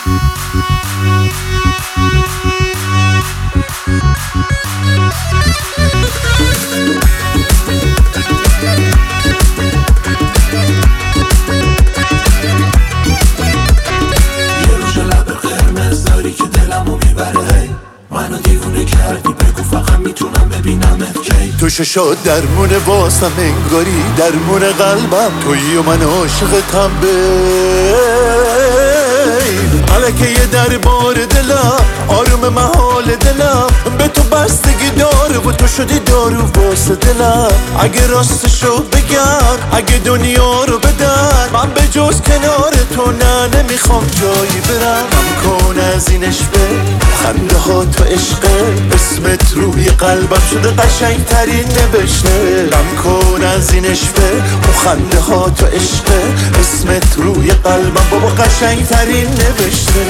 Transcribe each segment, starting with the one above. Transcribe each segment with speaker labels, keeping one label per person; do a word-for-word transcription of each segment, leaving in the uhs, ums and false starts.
Speaker 1: تو ششات درمونه واسم انگاری درمون قلبم تویی و من عاشقتم بی ملکه یه دربار دلم آروم محال دلم به تو بستگی داره و تو شدی دارو واسه دلم اگه راستشو بگم اگه دنیا رو بدن من به جز کنار تو نه نمیخوام جایی برم هم کن از این عشقه خنده ها تو عشقه اسمت روی قلبم شده قشنگ ترین نوشته غم کن از این عشقه خنده ها تو عشقه اسمت روی قلبم بابا قشنگ ترین نوشته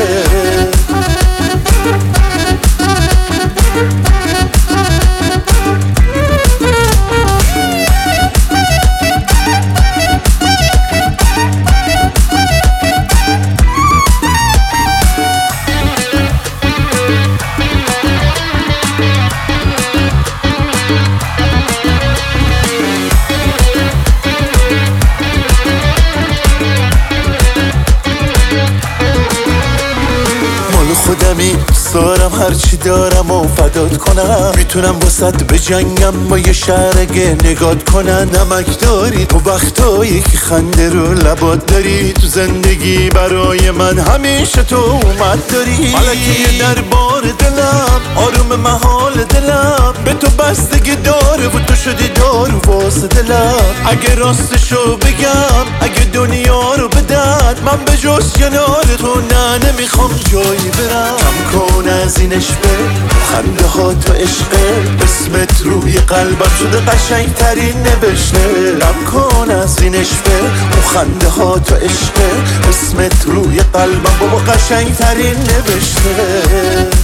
Speaker 1: خودمی سارم هرچی دارم و فدات کنم میتونم واسط بجنگم با یه شهرگه نگات کنن نمک داری تو وقتایی که خنده رو لبات داری تو زندگی برای من همیشه تو اومد داری ملکه یه دربار دلم آروم محال دلم به تو بستگی داره و تو شدی دارو واسه دلم اگه راستشو بگم اگه دنیا رو بدن من به جز کنار تو نه نمیخوام جایی برم کم کن از این عشقه خنده ها تو عشقه اسمت روی قلبم شده قشنگ ترین نوشته کم کن از این عشقه خنده ها تو عشقه اسمت روی قلبم بابا قشنگ ترین نوشته